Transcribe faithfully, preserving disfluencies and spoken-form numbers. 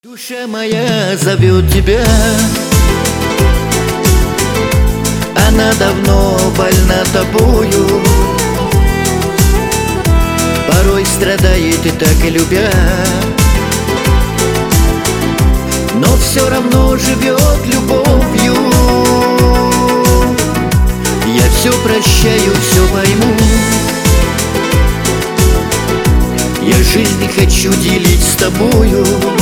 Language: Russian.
Душа моя зовет тебя, она давно больна тобою, порой страдает и так и любя, но все равно живет любовью. Я все прощаю, все пойму, я жизнь хочу делить с тобою.